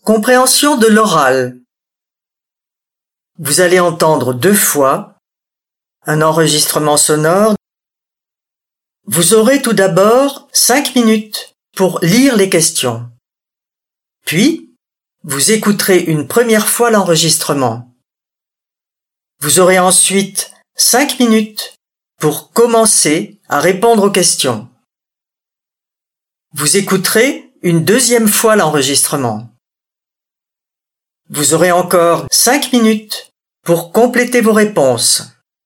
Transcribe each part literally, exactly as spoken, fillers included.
Compréhension de l'oral. Vous allez entendre deux fois un enregistrement sonore. Vous aurez tout d'abord cinq minutes pour lire les questions. Puis, vous écouterez une première fois l'enregistrement. Vous aurez ensuite cinq minutes pour commencer à répondre aux questions. Vous écouterez une deuxième fois l'enregistrement. Vous aurez encore cinq minutes pour compléter vos réponses.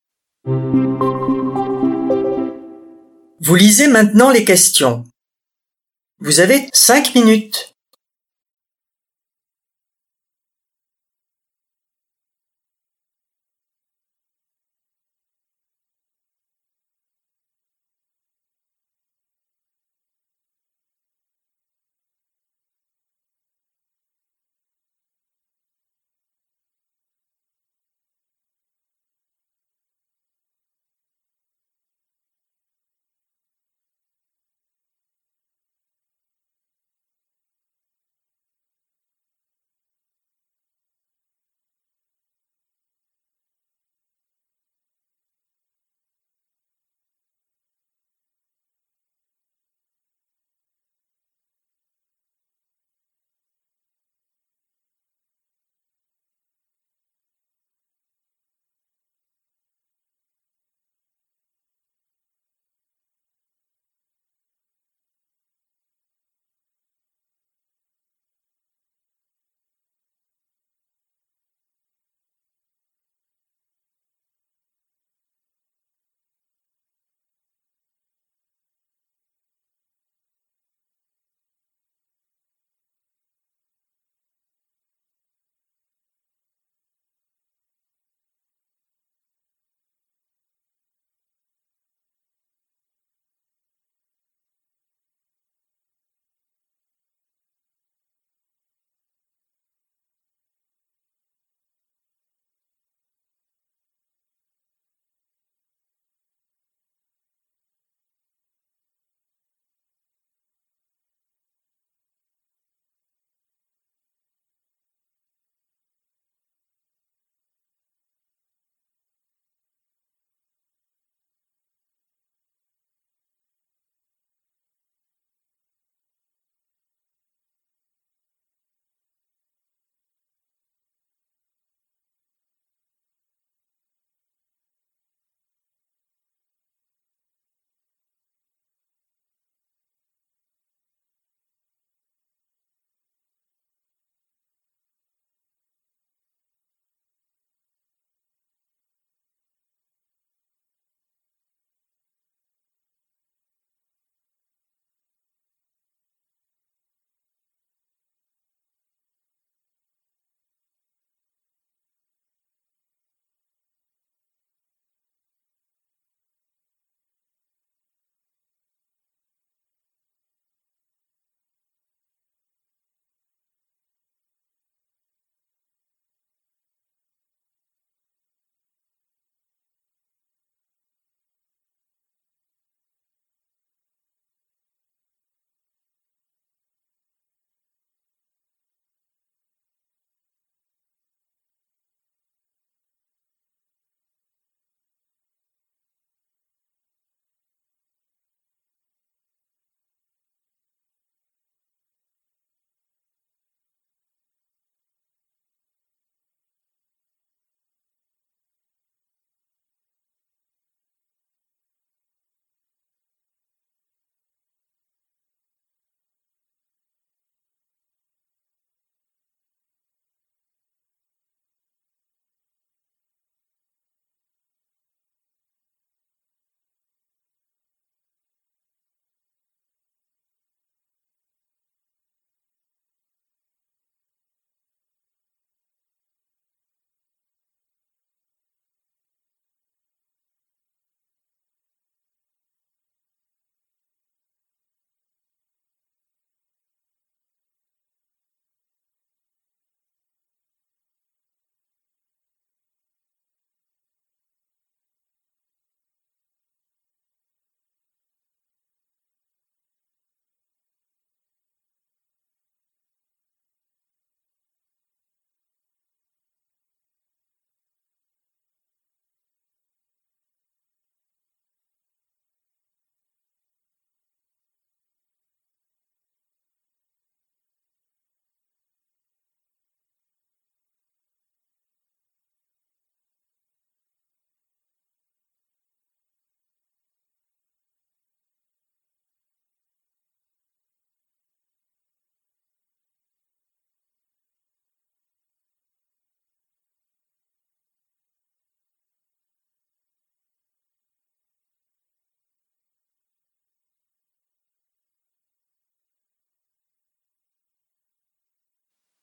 Vous lisez maintenant les questions. Vous avez cinq minutes.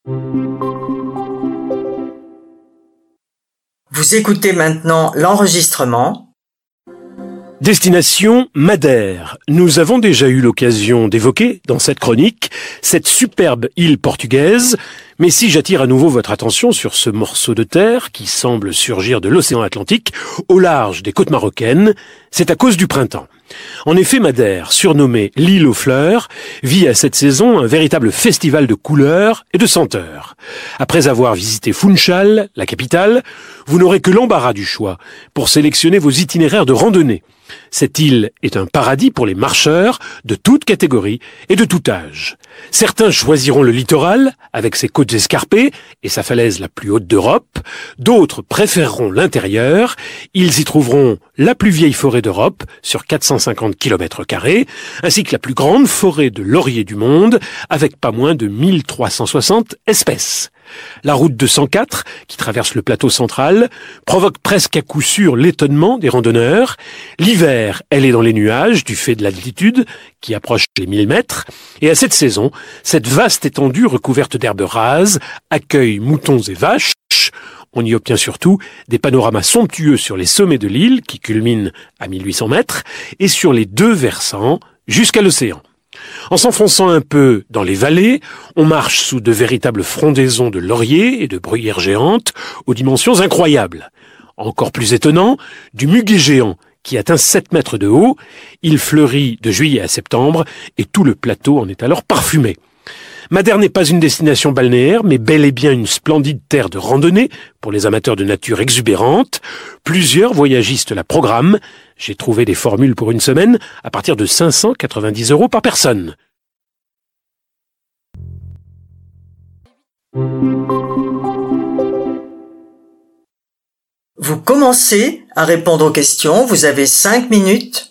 Vous écoutez maintenant l'enregistrement. Destination Madère. Nous avons déjà eu l'occasion d'évoquer dans cette chronique cette superbe île portugaise, mais si j'attire à nouveau votre attention sur ce morceau de terre qui semble surgir de l'océan Atlantique au large des côtes marocaines, c'est à cause du printemps. En effet, Madère, surnommée l'île aux fleurs, vit à cette saison un véritable festival de couleurs et de senteurs. Après avoir visité Funchal, la capitale, vous n'aurez que l'embarras du choix pour sélectionner vos itinéraires de randonnée. Cette île est un paradis pour les marcheurs de toute catégorie et de tout âge. Certains choisiront le littoral, avec ses côtes escarpées et sa falaise la plus haute d'Europe. D'autres préféreront l'intérieur. Ils y trouveront la plus vieille forêt d'Europe, sur quatre cent cinquante kilomètres carrés, ainsi que la plus grande forêt de lauriers du monde, avec pas moins de mille trois cent soixante espèces. La route deux cent quatre, qui traverse le plateau central, provoque presque à coup sûr l'étonnement des randonneurs. L'hiver, elle est dans les nuages du fait de l'altitude, qui approche les mille mètres, et à cette saison, cette vaste étendue recouverte d'herbes rases accueille moutons et vaches. On y obtient surtout des panoramas somptueux sur les sommets de l'île, qui culminent à mille huit cents mètres, et sur les deux versants jusqu'à l'océan. En s'enfonçant un peu dans les vallées, on marche sous de véritables frondaisons de lauriers et de bruyères géantes aux dimensions incroyables. Encore plus étonnant, du muguet géant qui atteint sept mètres de haut. Il fleurit de juillet à septembre et tout le plateau en est alors parfumé. Madère n'est pas une destination balnéaire, mais bel et bien une splendide terre de randonnée pour les amateurs de nature exubérante. Plusieurs voyagistes la programment. J'ai trouvé des formules pour une semaine à partir de cinq cent quatre-vingt-dix euros par personne. Vous commencez à répondre aux questions. Vous avez cinq minutes.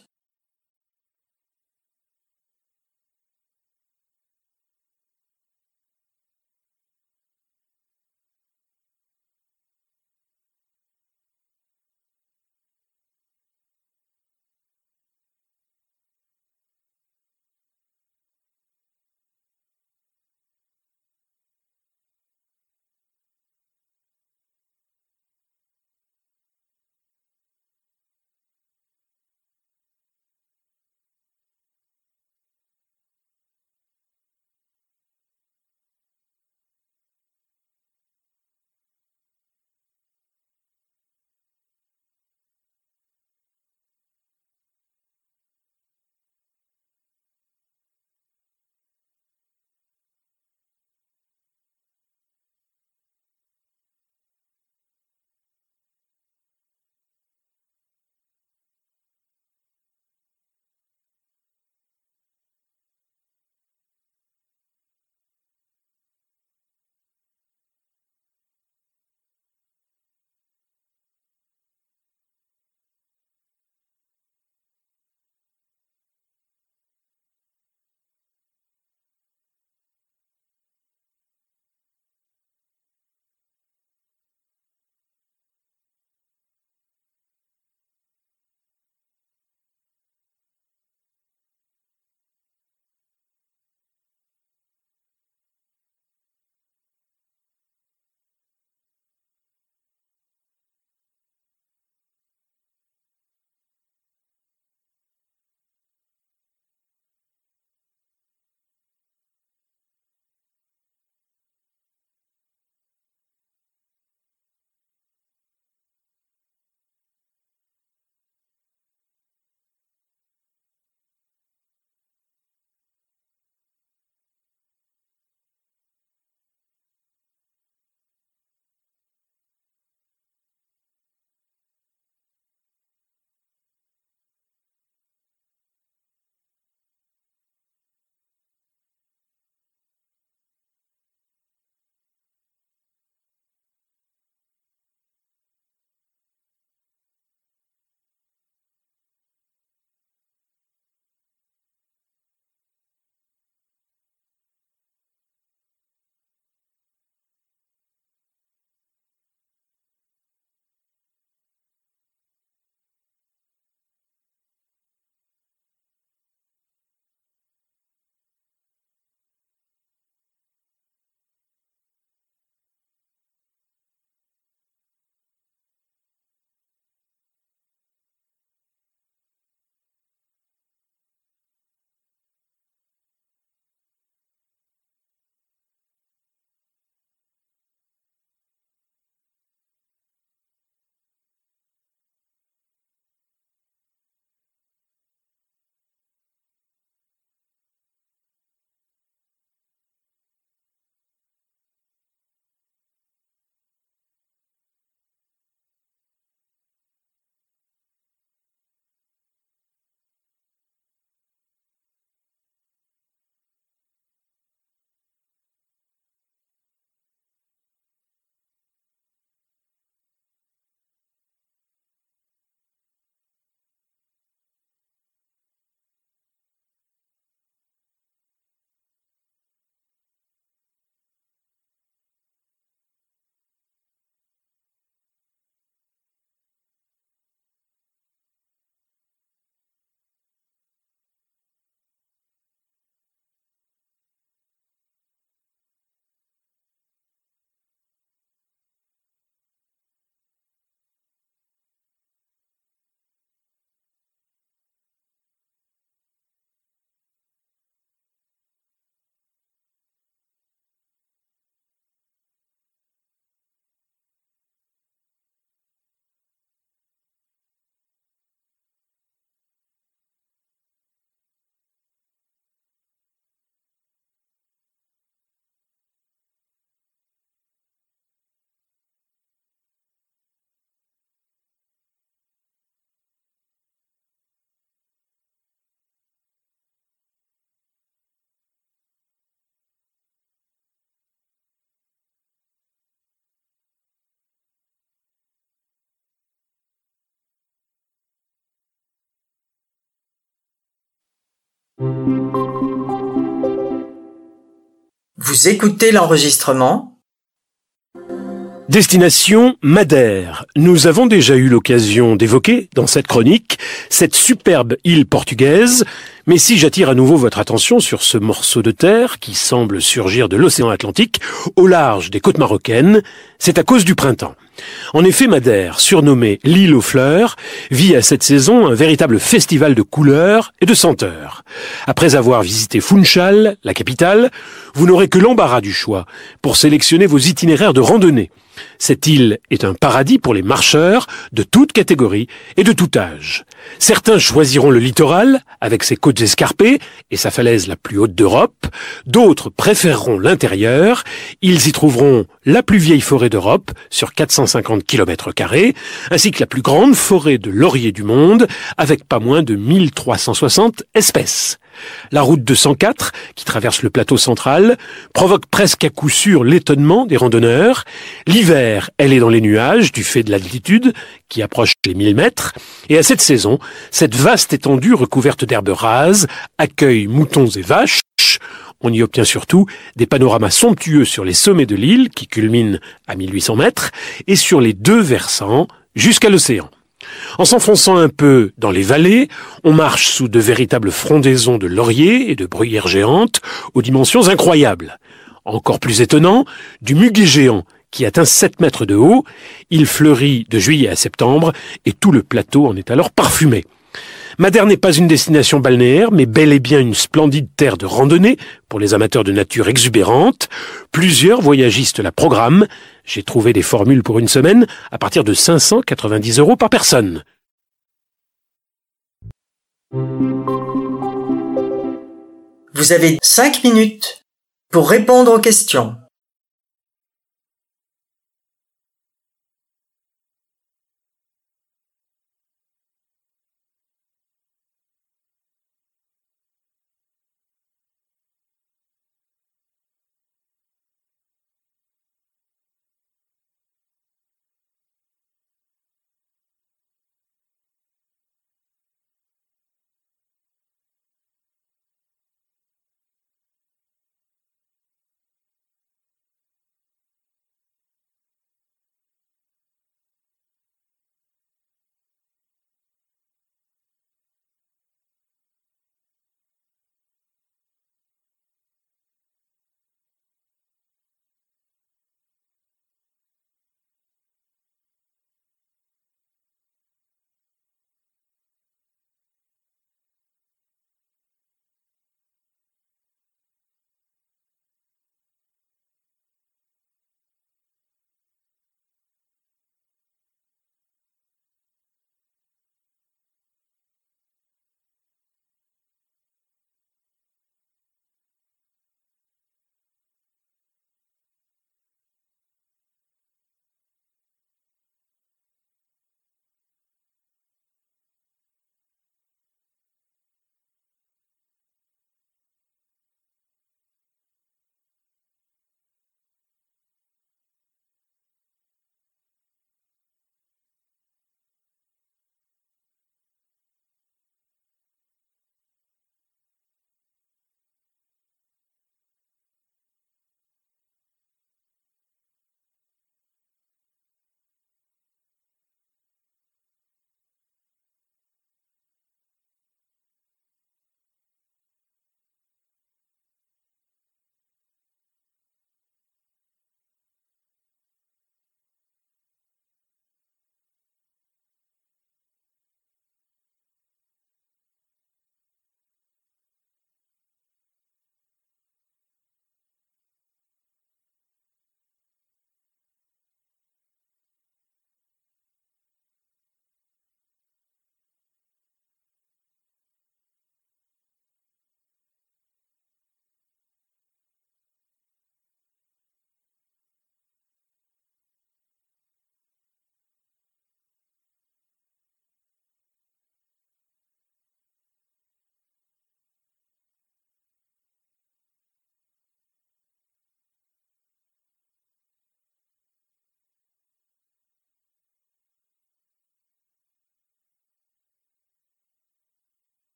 Vous écoutez l'enregistrement. Destination Madère. Nous avons déjà eu l'occasion d'évoquer, dans cette chronique, cette superbe île portugaise, mais si j'attire à nouveau votre attention sur ce morceau de terre qui semble surgir de l'océan Atlantique, au large des côtes marocaines, c'est à cause du printemps. En effet, Madère, surnommée l'île aux fleurs, vit à cette saison un véritable festival de couleurs et de senteurs. Après avoir visité Funchal, la capitale, vous n'aurez que l'embarras du choix pour sélectionner vos itinéraires de randonnée. Cette île est un paradis pour les marcheurs de toute catégorie et de tout âge. Certains choisiront le littoral, avec ses côtes escarpées et sa falaise la plus haute d'Europe. D'autres préféreront l'intérieur. Ils y trouveront la plus vieille forêt d'Europe, sur quatre cent cinquante kilomètres carrés, ainsi que la plus grande forêt de lauriers du monde, avec pas moins de mille trois cent soixante espèces. La route deux cent quatre, qui traverse le plateau central, provoque presque à coup sûr l'étonnement des randonneurs. L'hiver, elle est dans les nuages du fait de l'altitude, qui approche les mille mètres, et à cette saison, cette vaste étendue recouverte d'herbes rases accueille moutons et vaches. On y obtient surtout des panoramas somptueux sur les sommets de l'île, qui culminent à mille huit cents mètres, et sur les deux versants jusqu'à l'océan. En s'enfonçant un peu dans les vallées, on marche sous de véritables frondaisons de lauriers et de bruyères géantes aux dimensions incroyables. Encore plus étonnant, du muguet géant qui atteint sept mètres de haut. Il fleurit de juillet à septembre et tout le plateau en est alors parfumé. Madère n'est pas une destination balnéaire, mais bel et bien une splendide terre de randonnée pour les amateurs de nature exubérante. Plusieurs voyagistes la programment. J'ai trouvé des formules pour une semaine à partir de cinq cent quatre-vingt-dix euros par personne. Vous avez cinq minutes pour répondre aux questions.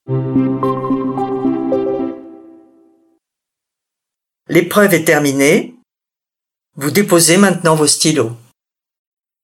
L'épreuve est terminée. Vous déposez maintenant vos stylos.